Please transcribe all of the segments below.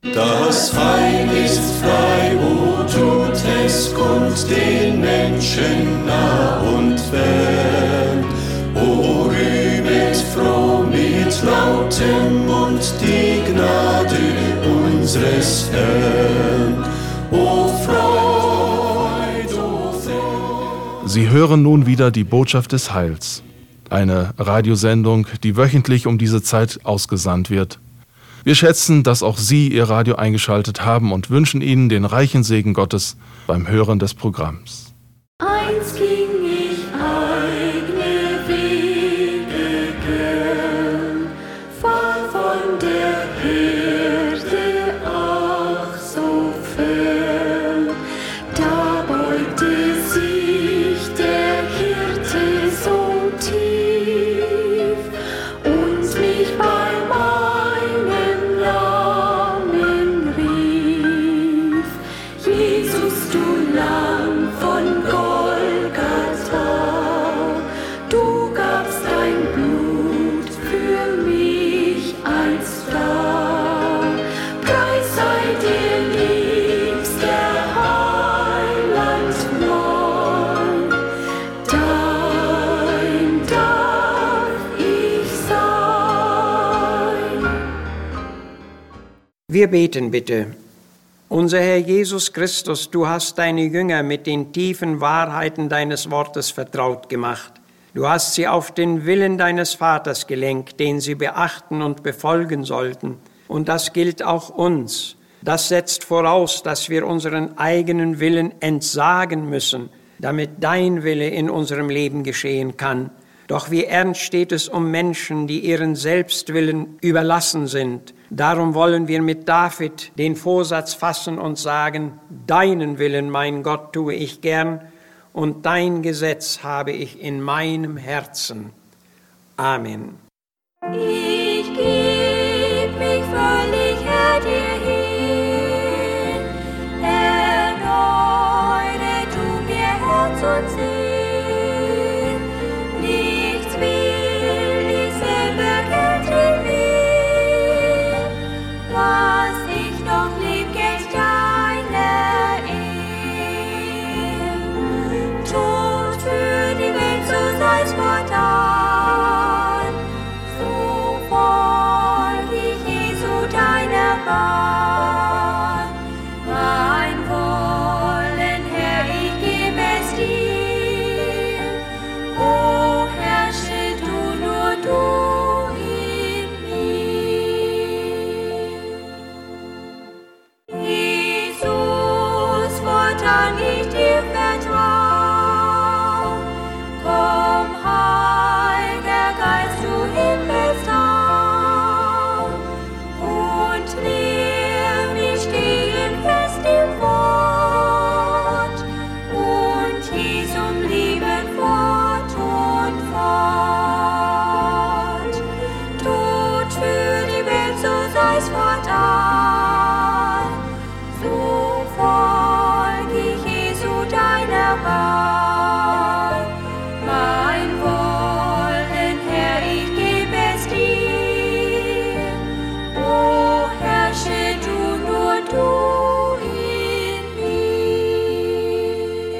Das Heil ist frei, o tut es kund den Menschen nah und fern. O rühmet froh mit lautem Mund die Gnade unseres Herrn. O Freud, o Freud. Sie hören nun wieder die Botschaft des Heils. Eine Radiosendung, die wöchentlich um diese Zeit ausgesandt wird. Wir schätzen, dass auch Sie Ihr Radio eingeschaltet haben und wünschen Ihnen den reichen Segen Gottes beim Hören des Programms. Einst ging ich eigene Wege gern, fern von der Herde, ach so fern. Da beugte sich der Hirte so tief und mich bei meinem Namen rief. Jesus, du Lamm von Golgatha, du gabst dein Blut für mich einst da. Preis sei dir, liebster Heiland mein, dein darf ich sein. Wir beten bitte. Unser Herr Jesus Christus, du hast deine Jünger mit den tiefen Wahrheiten deines Wortes vertraut gemacht. Du hast sie auf den Willen deines Vaters gelenkt, den sie beachten und befolgen sollten. Und das gilt auch uns. Das setzt voraus, dass wir unseren eigenen Willen entsagen müssen, damit dein Wille in unserem Leben geschehen kann. Doch wie ernst steht es um Menschen, die ihren Selbstwillen überlassen sind. Darum wollen wir mit David den Vorsatz fassen und sagen, deinen Willen, mein Gott, tue ich gern und dein Gesetz habe ich in meinem Herzen. Amen. Ich geb mich völlig Herr dir hin, erneuere du mir Herz und Sinn. Nichts will ich selber gern will, was ich noch lieb, gilt deiner Ehe. Tod für die Welt, so sei's fortan, so folg ich Jesu deiner Bahn. Mein Wollen, Herr, ich geb es dir, o herrsche du, nur du in mir. Jesus, fortan ich dir vertrau, komm, Heiliger Geist, du Himmelstau, und lehr mich stehen fest im Wort, und Jesum lieben fort und fort. Tod für die Welt, so sei's fortan, so folg ich Jesu deiner Bahn. Mein Wollen, Herr, ich geb es dir, o herrsche du, nur du in mir.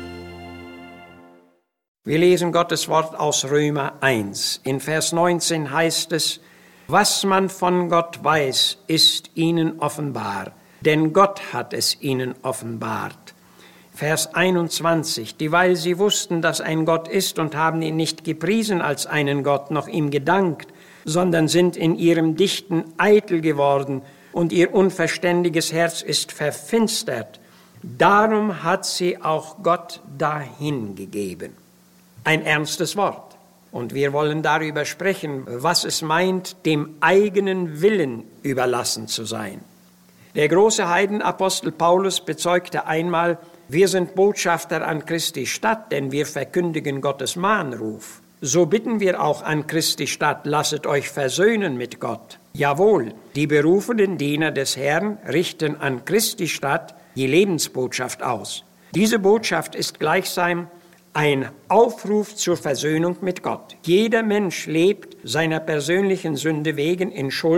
Wir lesen Gottes Wort aus Römer 1. In Vers 19 heißt es, was man von Gott weiß, ist ihnen offenbar, denn Gott hat es ihnen offenbart. Vers 21, dieweil sie wussten, dass ein Gott ist und haben ihn nicht gepriesen als einen Gott, noch ihm gedankt, sondern sind in ihrem Dichten eitel geworden und ihr unverständiges Herz ist verfinstert. Darum hat sie auch Gott dahingegeben. Ein ernstes Wort. Und wir wollen darüber sprechen, was es meint, dem eigenen Willen überlassen zu sein. Der große Heidenapostel Paulus bezeugte einmal, wir sind Botschafter an Christi Stadt, denn wir verkündigen Gottes Mahnruf. So bitten wir auch an Christi Stadt, lasset euch versöhnen mit Gott. Jawohl, die berufenen Diener des Herrn richten an Christi Stadt die Lebensbotschaft aus. Diese Botschaft ist gleichsam ein Aufruf zur Versöhnung mit Gott. Jeder Mensch lebt seiner persönlichen Sünde wegen in Schuld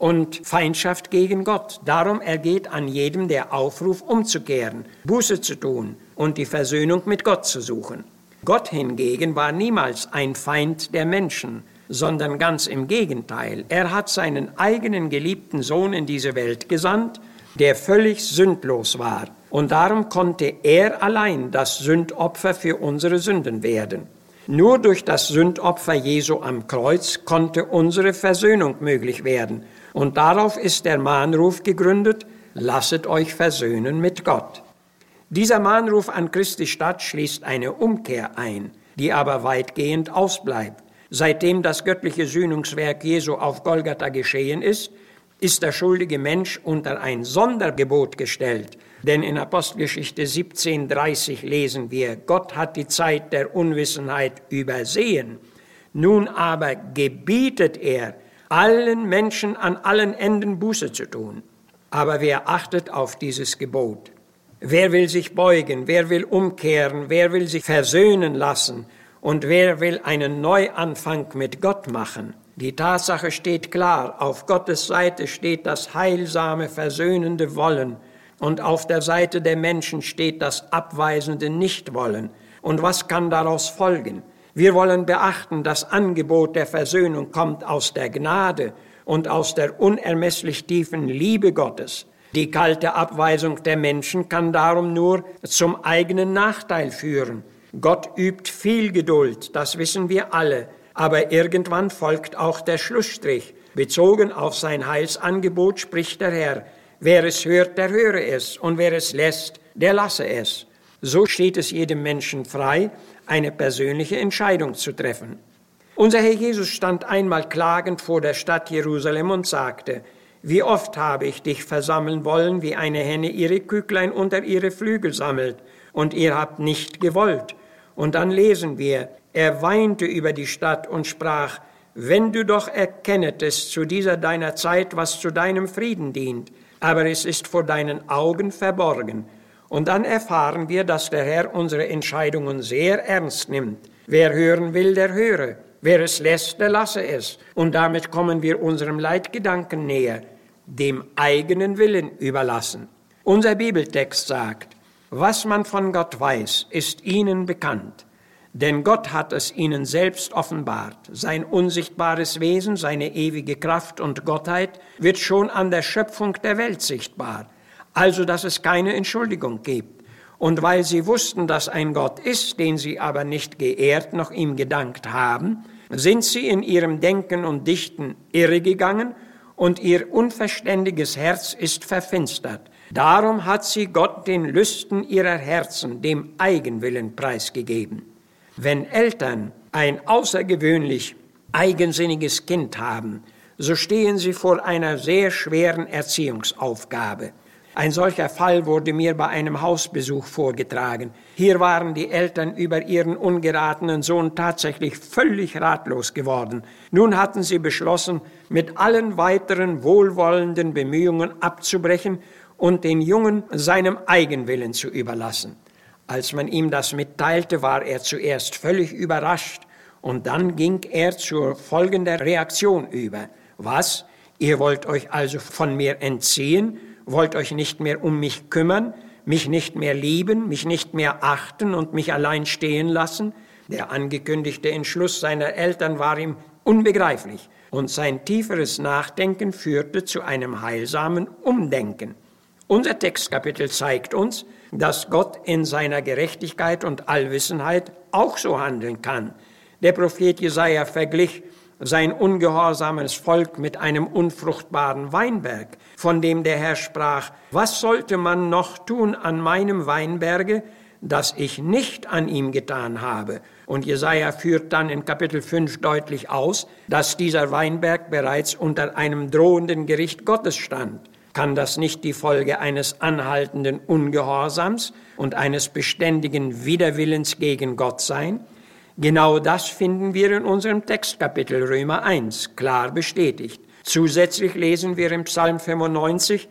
und Feindschaft gegen Gott. Darum ergeht an jedem der Aufruf, umzukehren, Buße zu tun und die Versöhnung mit Gott zu suchen. Gott hingegen war niemals ein Feind der Menschen, sondern ganz im Gegenteil. Er hat seinen eigenen geliebten Sohn in diese Welt gesandt, der völlig sündlos war. Und darum konnte er allein das Sündopfer für unsere Sünden werden. Nur durch das Sündopfer Jesu am Kreuz konnte unsere Versöhnung möglich werden. Und darauf ist der Mahnruf gegründet: Lasset euch versöhnen mit Gott. Dieser Mahnruf an Christi Stadt schließt eine Umkehr ein, die aber weitgehend ausbleibt. Seitdem das göttliche Sühnungswerk Jesu auf Golgatha geschehen ist, ist der schuldige Mensch unter ein Sondergebot gestellt. Denn in Apostelgeschichte 17,30 lesen wir: Gott hat die Zeit der Unwissenheit übersehen. Nun aber gebietet er, allen Menschen an allen Enden Buße zu tun. Aber wer achtet auf dieses Gebot? Wer will sich beugen? Wer will umkehren? Wer will sich versöhnen lassen? Und wer will einen Neuanfang mit Gott machen? Die Tatsache steht klar: Auf Gottes Seite steht das heilsame, versöhnende Wollen. Und auf der Seite der Menschen steht das abweisende Nichtwollen. Und was kann daraus folgen? Wir wollen beachten, das Angebot der Versöhnung kommt aus der Gnade und aus der unermesslich tiefen Liebe Gottes. Die kalte Abweisung der Menschen kann darum nur zum eigenen Nachteil führen. Gott übt viel Geduld, das wissen wir alle. Aber irgendwann folgt auch der Schlussstrich. Bezogen auf sein Heilsangebot spricht der Herr: Wer es hört, der höre es, und wer es lässt, der lasse es. So steht es jedem Menschen frei, eine persönliche Entscheidung zu treffen. Unser Herr Jesus stand einmal klagend vor der Stadt Jerusalem und sagte: Wie oft habe ich dich versammeln wollen, wie eine Henne ihre Küklein unter ihre Flügel sammelt, und ihr habt nicht gewollt. Und dann lesen wir: Er weinte über die Stadt und sprach: Wenn du doch erkennetest zu dieser deiner Zeit, was zu deinem Frieden dient, aber es ist vor deinen Augen verborgen. Und dann erfahren wir, dass der Herr unsere Entscheidungen sehr ernst nimmt. Wer hören will, der höre. Wer es lässt, der lasse es. Und damit kommen wir unserem Leitgedanken näher: dem eigenen Willen überlassen. Unser Bibeltext sagt: Was man von Gott weiß, ist ihnen bekannt. Denn Gott hat es ihnen selbst offenbart. Sein unsichtbares Wesen, seine ewige Kraft und Gottheit wird schon an der Schöpfung der Welt sichtbar. Also, dass es keine Entschuldigung gibt. Und weil sie wussten, dass ein Gott ist, den sie aber nicht geehrt noch ihm gedankt haben, sind sie in ihrem Denken und Dichten irregegangen und ihr unverständiges Herz ist verfinstert. Darum hat sie Gott den Lüsten ihrer Herzen, dem Eigenwillen preisgegeben. Wenn Eltern ein außergewöhnlich eigensinniges Kind haben, so stehen sie vor einer sehr schweren Erziehungsaufgabe. Ein solcher Fall wurde mir bei einem Hausbesuch vorgetragen. Hier waren die Eltern über ihren ungeratenen Sohn tatsächlich völlig ratlos geworden. Nun hatten sie beschlossen, mit allen weiteren wohlwollenden Bemühungen abzubrechen und den Jungen seinem Eigenwillen zu überlassen. Als man ihm das mitteilte, war er zuerst völlig überrascht und dann ging er zur folgenden Reaktion über. Was? Ihr wollt euch also von mir entziehen? Wollt euch nicht mehr um mich kümmern, mich nicht mehr lieben, mich nicht mehr achten und mich allein stehen lassen? Der angekündigte Entschluss seiner Eltern war ihm unbegreiflich und sein tieferes Nachdenken führte zu einem heilsamen Umdenken. Unser Textkapitel zeigt uns, dass Gott in seiner Gerechtigkeit und Allwissenheit auch so handeln kann. Der Prophet Jesaja verglich sein ungehorsames Volk mit einem unfruchtbaren Weinberg, von dem der Herr sprach: Was sollte man noch tun an meinem Weinberge, das ich nicht an ihm getan habe? Und Jesaja führt dann in Kapitel 5 deutlich aus, dass dieser Weinberg bereits unter einem drohenden Gericht Gottes stand. Kann das nicht die Folge eines anhaltenden Ungehorsams und eines beständigen Widerwillens gegen Gott sein? Genau das finden wir in unserem Textkapitel Römer 1 klar bestätigt. Zusätzlich lesen wir im Psalm 95: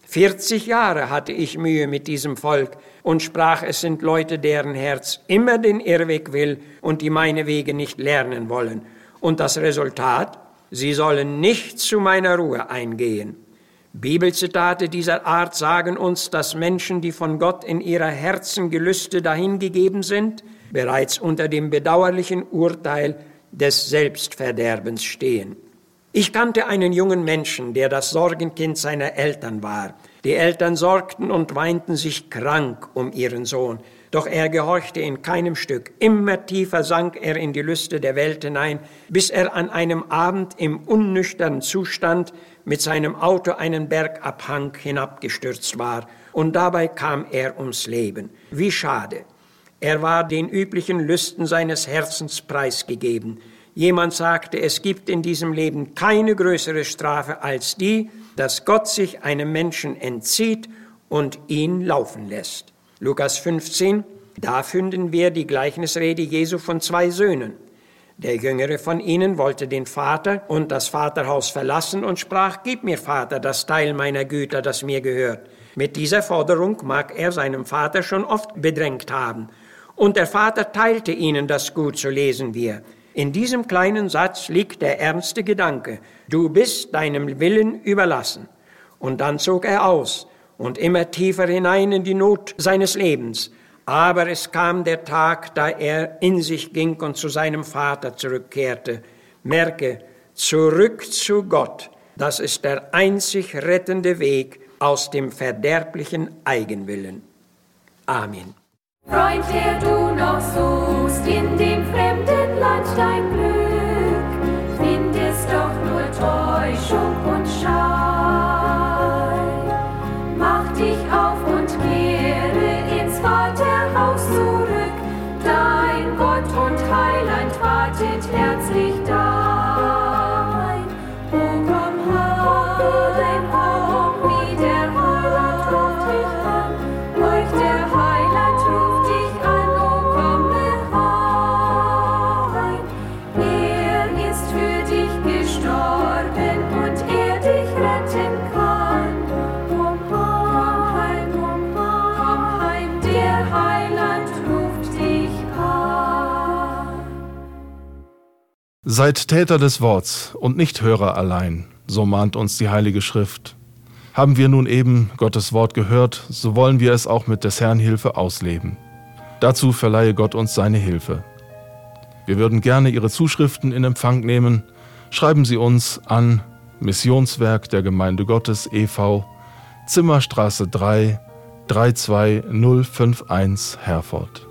40 Jahre hatte ich Mühe mit diesem Volk und sprach, es sind Leute, deren Herz immer den Irrweg will und die meine Wege nicht lernen wollen. Und das Resultat? Sie sollen nicht zu meiner Ruhe eingehen. Bibelzitate dieser Art sagen uns, dass Menschen, die von Gott in ihrer Herzengelüste dahingegeben sind, bereits unter dem bedauerlichen Urteil des Selbstverderbens stehen. Ich kannte einen jungen Menschen, der das Sorgenkind seiner Eltern war. Die Eltern sorgten und weinten sich krank um ihren Sohn, doch er gehorchte in keinem Stück. Immer tiefer sank er in die Lüste der Welt hinein, bis er an einem Abend im unnüchternen Zustand mit seinem Auto einen Bergabhang hinabgestürzt war, und dabei kam er ums Leben. Wie schade! Er war den üblichen Lüsten seines Herzens preisgegeben. Jemand sagte, es gibt in diesem Leben keine größere Strafe als die, dass Gott sich einem Menschen entzieht und ihn laufen lässt. Lukas 15, da finden wir die Gleichnisrede Jesu von 2 Söhnen. Der Jüngere von ihnen wollte den Vater und das Vaterhaus verlassen und sprach, gib mir, Vater, das Teil meiner Güter, das mir gehört. Mit dieser Forderung mag er seinem Vater schon oft bedrängt haben. Und der Vater teilte ihnen das Gut, so lesen wir. In diesem kleinen Satz liegt der ernste Gedanke, du bist deinem Willen überlassen. Und dann zog er aus und immer tiefer hinein in die Not seines Lebens. Aber es kam der Tag, da er in sich ging und zu seinem Vater zurückkehrte. Merke, zurück zu Gott, das ist der einzig rettende Weg aus dem verderblichen Eigenwillen. Amen. Freund, der du noch suchst, in dem fremden Land dein Glück, findest doch nur Täuschung und Schein. Mach dich auf und kehre ins Vaterhaus zurück, dein Gott und Heiland wartet herzlich dein. O komm heim, wie der Heiland ruft dich an, euch der Heiland ruft dich an, o komme heim. Er ist für dich gestorben und er dich retten kann. Komm heim, der Heiland ruft dich an. Seid Täter des Worts und nicht Hörer allein, so mahnt uns die Heilige Schrift. Haben wir nun eben Gottes Wort gehört, so wollen wir es auch mit des Herrn Hilfe ausleben. Dazu verleihe Gott uns seine Hilfe. Wir würden gerne Ihre Zuschriften in Empfang nehmen. Schreiben Sie uns an Missionswerk der Gemeinde Gottes e.V., Zimmerstraße 3, 32051 Herford.